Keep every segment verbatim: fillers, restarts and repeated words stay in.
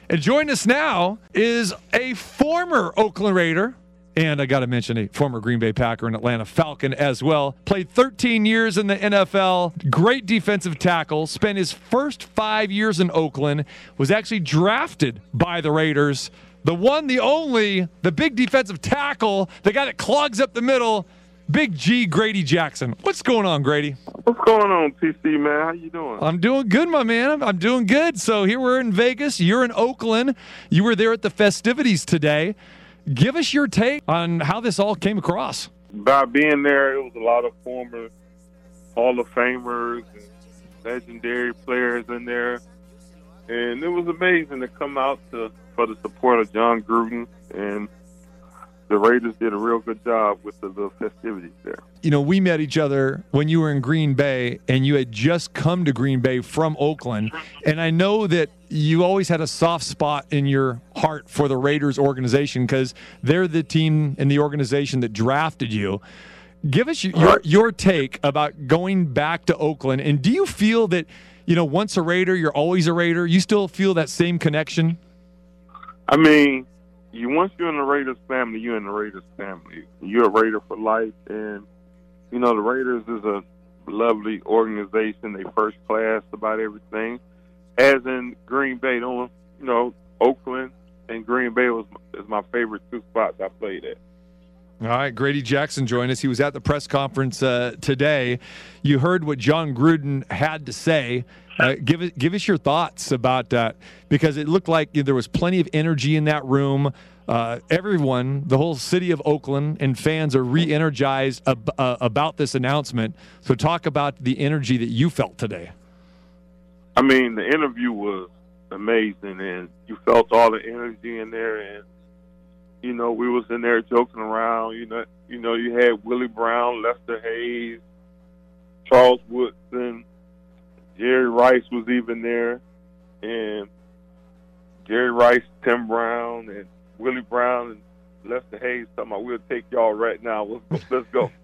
And join us now is a former Oakland Raider, and I got to mention a former Green Bay Packer and Atlanta Falcon as well. Played thirteen years in the N F L. Great defensive tackle. Spent his first five years in Oakland. Was actually drafted by the Raiders. The one, the only, the big defensive tackle, the guy that clogs up the middle, Big G, Grady Jackson. What's going on, Grady? What's going on, T C, man? How you doing? I'm doing good, my man. I'm, I'm doing good. So here we're in Vegas. You're in Oakland. You were there at the festivities today. Give us your take on how this all came across. By being there, it was a lot of former Hall of Famers and legendary players in there. And it was amazing to come out to for the support of Jon Gruden, and the Raiders did a real good job with the, the festivities there. You know, we met each other when you were in Green Bay, and you had just come to Green Bay from Oakland. And I know that you always had a soft spot in your heart for the Raiders organization because they're the team and the organization that drafted you. Give us your, your take about going back to Oakland. And do you feel that, you know, once a Raider, you're always a Raider? You still feel that same connection? I mean, you once you're in the Raiders family, you're in the Raiders family. You're a Raider for life, and you know the Raiders is a lovely organization. They first class about everything. As in Green Bay, don't you know Oakland and Green Bay was is my favorite two spots I played at. All right, Grady Jackson joined us. He was at the press conference uh, today. You heard what Jon Gruden had to say. Uh, give it, give us your thoughts about that, because it looked like there was plenty of energy in that room. Uh, everyone, the whole city of Oakland and fans are re-energized ab- uh, about this announcement. So talk about the energy that you felt today. I mean, the interview was amazing, and you felt all the energy in there, and you know, we was in there joking around. You know, you know, you had Willie Brown, Lester Hayes, Charles Woodson, Jerry Rice was even there, and Jerry Rice, Tim Brown, and Willie Brown and Lester Hayes talking about, we'll take y'all right now. Let's go. Let's go.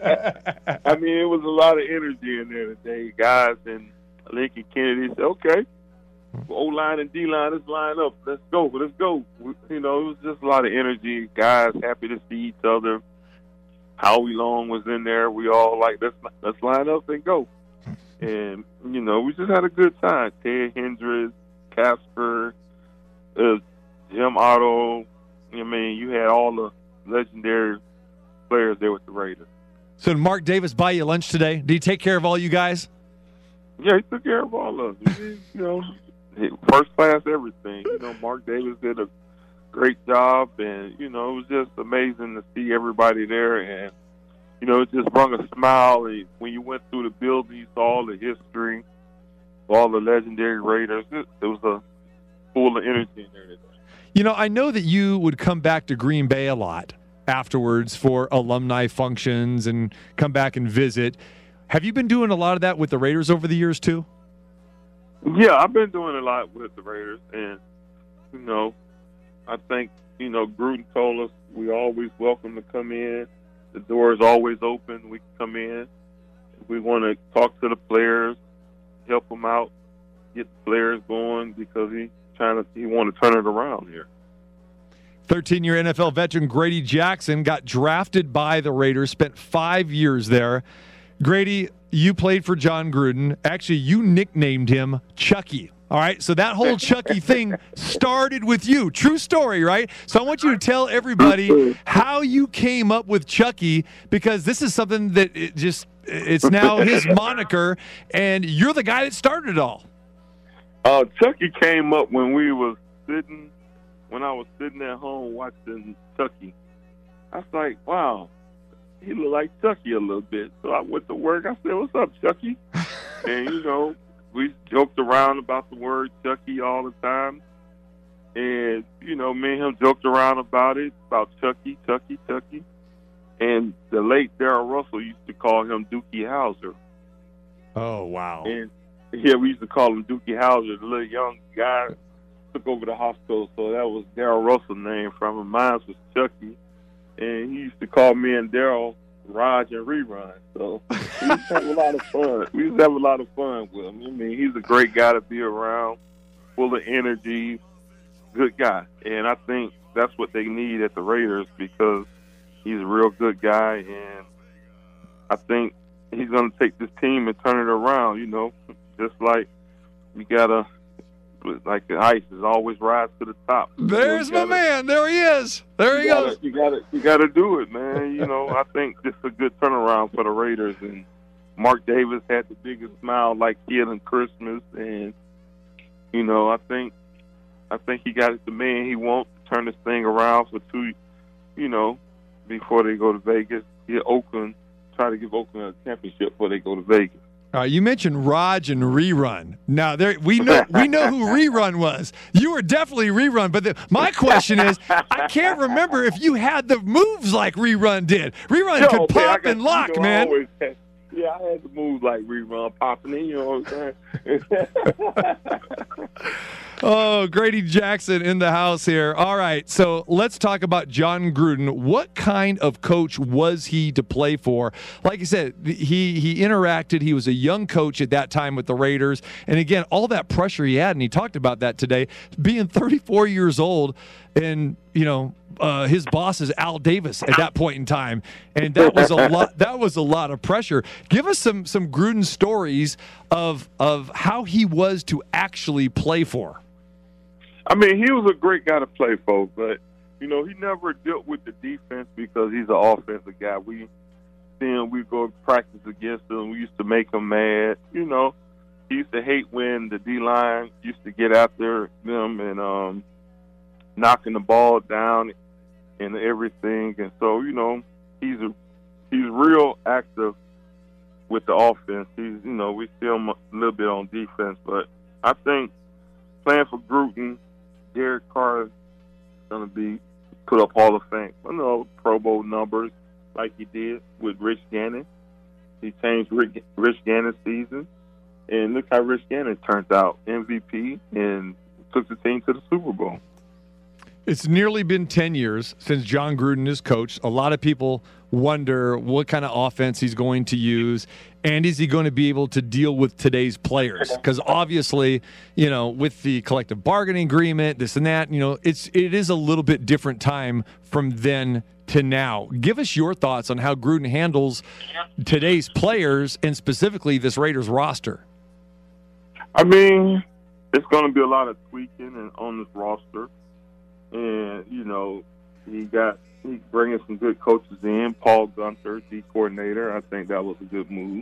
I mean, it was a lot of energy in there today, guys. And Lincoln Kennedy said, okay, O-line and D-line, let's line up. Let's go. Let's go. You know, it was just a lot of energy. Guys happy to see each other. Howie Long was in there. We all like, let's, let's line up and go. And, you know, we just had a good time. Ted Hendricks, Casper, uh, Jim Otto. I mean, you had all the legendary players there with the Raiders. So did Mark Davis buy you lunch today? Did he take care of all you guys? Yeah, he took care of all of us. You know, first class everything. You know, Mark Davis did a great job, and, you know, it was just amazing to see everybody there. And, you know, it just brought a smile. When you went through the building, you saw all the history, all the legendary Raiders. It, it was a full of energy in there today. You know, I know that you would come back to Green Bay a lot afterwards for alumni functions and come back and visit. Have you been doing a lot of that with the Raiders over the years too? Yeah, I've been doing a lot with the Raiders. And, you know, I think, you know, Gruden told us we always welcome to come in. The door is always open. We can come in. We want to talk to the players, help them out, get the players going, because he trying to he want to turn it around here. thirteen-year N F L veteran Grady Jackson got drafted by the Raiders, spent five years there. Grady, you played for Jon Gruden. Actually, you nicknamed him Chucky. All right, so that whole Chucky thing started with you. True story, right? So I want you to tell everybody how you came up with Chucky, because this is something that it just it's now his moniker, and you're the guy that started it all. Uh, Chucky came up when we was sitting, when I was sitting at home watching Chucky. I was like, wow, he looked like Chucky a little bit. So I went to work. I said, what's up, Chucky? And, you know, we joked around about the word Chucky all the time. And, you know, me and him joked around about it, about Chucky, Chucky, Chucky. And the late Darrell Russell used to call him Dookie Howser. Oh, wow. And, yeah, we used to call him Dookie Howser. The little young guy took over the hospital, so that was Darrell Russell's name from him. Mine was Chucky. And he used to call me and Darrell Raj and Rerun. So we used to have a lot of fun. We used to have a lot of fun with him. I mean, he's a great guy to be around, full of energy. good guy, and I think that's what they need at the Raiders because he's a real good guy, and I think he's going to take this team and turn it around. You know, just like you gotta, like the ice is always rise to the top. There's you know, you my man. There he is. There he gotta, goes. You got to, you got to do it, man. You know, I think this is a good turnaround for the Raiders, and Mark Davis had the biggest smile like kid on Christmas, and you know, I think, I think he got the man he wants to turn this thing around for two, you know, before they go to Vegas. Yeah, Oakland. Try to give Oakland a championship before they go to Vegas. All right, you mentioned Raj and Rerun. Now, there we know we know who Rerun was. You were definitely Rerun, but the, my question is, I can't remember if you had the moves like Rerun did. Rerun Yo, could man, pop got, and lock, you know, man. I always had, yeah, I had to move like Rerun popping in. You know what I'm saying? Oh, Grady Jackson in the house here. All right, so let's talk about Jon Gruden. What kind of coach was he to play for? Like I said, he he interacted. He was a young coach at that time with the Raiders. And again, all that pressure he had, and he talked about that today, being thirty-four years old and, you know, uh, his boss is Al Davis at that point in time. And that was a lot that was a lot of pressure. Give us some some Gruden stories of of how he was to actually play for. I mean, he was a great guy to play for, but, you know, he never dealt with the defense because he's an offensive guy. We see him, we go practice against him. We used to make him mad. You know, he used to hate when the D-line used to get after them and um, knocking the ball down and everything. And so, you know, he's a, he's real active with the offense. He's, you know, we see him a little bit on defense, but I think playing for Gruden, Derek Carr is going to be put up Hall of Fame. I know Pro Bowl numbers like he did with Rich Gannon. He changed Rick, Rich Gannon's season. And look how Rich Gannon turned out, M V P, and took the team to the Super Bowl. It's nearly been ten years since Jon Gruden is coached. A lot of people wonder what kind of offense he's going to use, and is he going to be able to deal with today's players? Because obviously, you know, with the collective bargaining agreement, this and that, you know, it's it is a little bit different time from then to now. Give us your thoughts on how Gruden handles today's players and specifically this Raiders roster. I mean, it's going to be a lot of tweaking and on this roster. And, you know, he got he's bringing some good coaches in. Paul Gunther, D coordinator. I think that was a good move.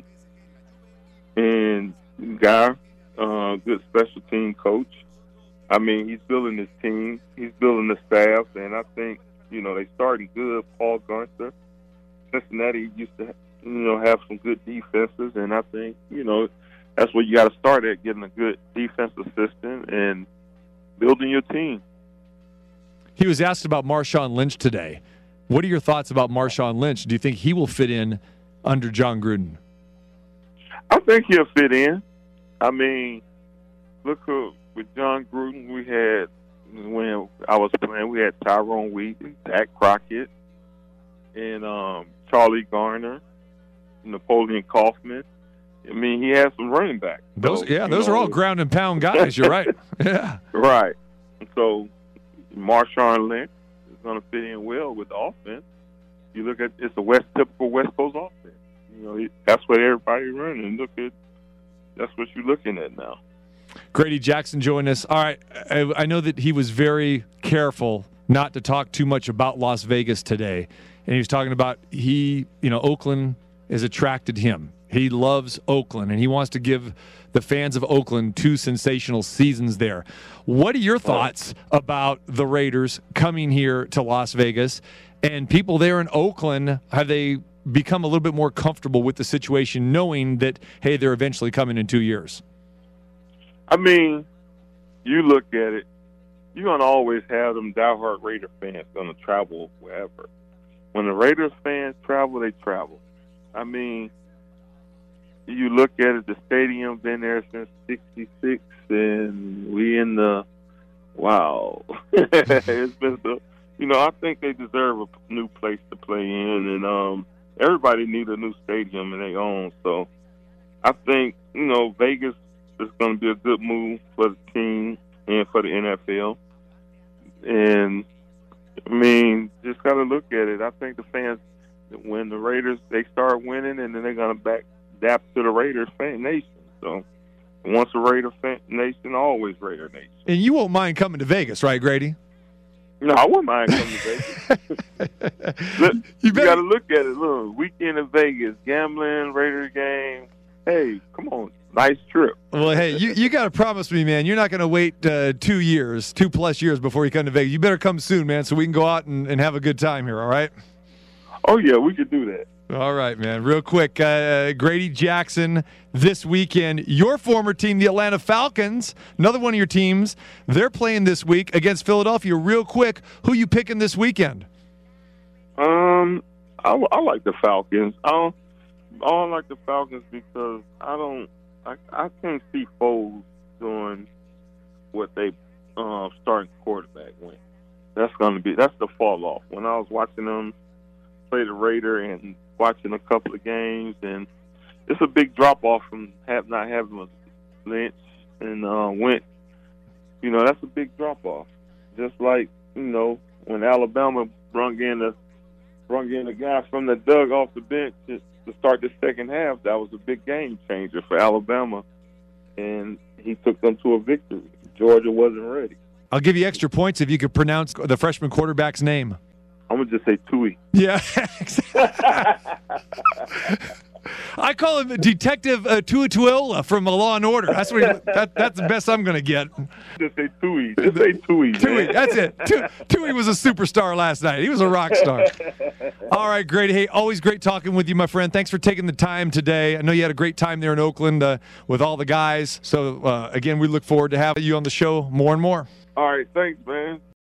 And Guy, uh, good special team coach. I mean, he's building his team. He's building the staff. And I think, you know, they starting good. Paul Gunther. Cincinnati used to, you know, have some good defenses. And I think, you know, that's where you got to start at, getting a good defensive assistant and building your team. He was asked about Marshawn Lynch today. What are your thoughts about Marshawn Lynch? Do you think he will fit in under Jon Gruden? I think he'll fit in. I mean, look who, with Jon Gruden, we had, when I was playing, we had Tyrone Wheaton, Dak Crockett, and um, Charlie Garner, Napoleon Kaufman. I mean, he has some running backs. Those, so, yeah, those know, are all ground and pound guys. You're right. Yeah. Right. So Marshawn Lynch is going to fit in well with the offense. You look at it's a West typical West Coast offense. You know, that's what everybody's running. Look at that's what you're looking at now. Grady Jackson joined us. All right, I, I know that he was very careful not to talk too much about Las Vegas today, and he was talking about he, you know, Oakland has attracted him. He loves Oakland, and he wants to give the fans of Oakland two sensational seasons there. What are your thoughts about the Raiders coming here to Las Vegas and people there in Oakland? Have they become a little bit more comfortable with the situation, knowing that, hey, they're eventually coming in two years? I mean, you look at it, you're going to always have them diehard Raider fans going to travel wherever. When the Raiders fans travel, they travel. I mean, you look at it, the stadium been there since sixty-six, and we in the, wow. It's been the, you know, I think they deserve a new place to play in, and um, everybody needs a new stadium in their own. So I think, you know, Vegas is going to be a good move for the team and for the N F L. And I mean, just got to look at it. I think the fans, when the Raiders they start winning, and then they're gonna back adapt to the Raiders fan nation. So once a Raider fan nation, always Raider nation. And you won't mind coming to Vegas, right, Grady? No, I wouldn't mind coming to Vegas. Look, you you better- got to look at it. Look, weekend in Vegas, gambling, Raiders game. Hey, come on, nice trip. Well, hey, you, you got to promise me, man, you're not going to wait uh, two years, two plus years before you come to Vegas. You better come soon, man, so we can go out and, and have a good time here, all right? Oh, yeah, we could do that. All right, man. Real quick, uh, Grady Jackson this weekend. Your former team, the Atlanta Falcons, another one of your teams, they're playing this week against Philadelphia. Real quick, who you picking this weekend? Um, I, I like the Falcons. I don't, I don't like the Falcons because I don't, I, I can't see Foles doing what they uh, starting quarterback went. That's going to be, that's the fall off. When I was watching them play the Raider and watching a couple of games, and it's a big drop off from have, not having Lynch and uh, Wentz. You know, that's a big drop off. Just like, you know, when Alabama brung in the brung in a guy from the dug off the bench to, to start the second half, that was a big game changer for Alabama, and he took them to a victory. Georgia wasn't ready. I'll give you extra points if you could pronounce the freshman quarterback's name. I'm going to just say Tui. Yeah. I call him Detective uh, Tuatuola from Law and Order. That's what he, that, that's the best I'm going to get. Just say Tui. Just say Tui. Tui, that's it. Tu- Tui was a superstar last night. He was a rock star. All right, great. Hey, always great talking with you, my friend. Thanks for taking the time today. I know you had a great time there in Oakland uh, with all the guys. So, uh, again, we look forward to having you on the show more and more. All right, thanks, man.